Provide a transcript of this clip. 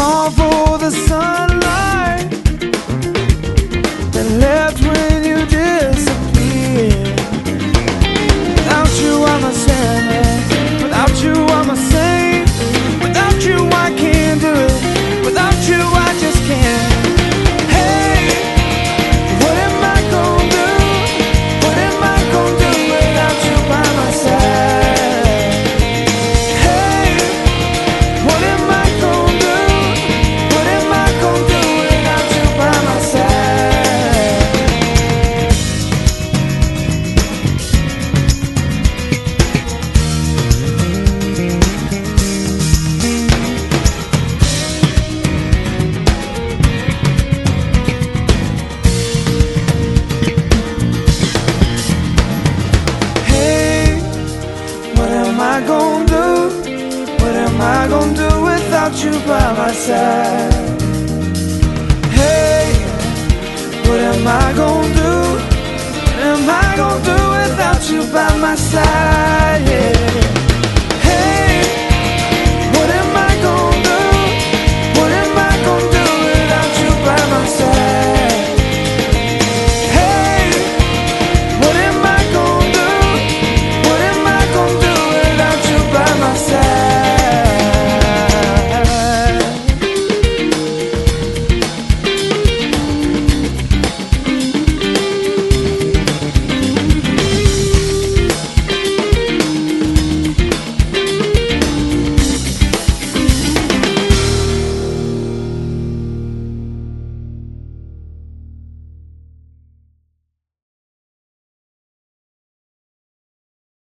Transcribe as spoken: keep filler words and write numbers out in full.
fall for the sunlight that left when you disappeared. Without you I'm a sinner, without you I'm a saint. Without you I can't do it, without you I just can't. Hey, what am I gonna do? What am I gonna do without you by my side? Hey, what am I gonna do? What am I gonna do without you by my side? Hey, what am I gonna do? What am I gonna do without you by my side? Hey, what am I gonna do? What am I gonna do without you by my side?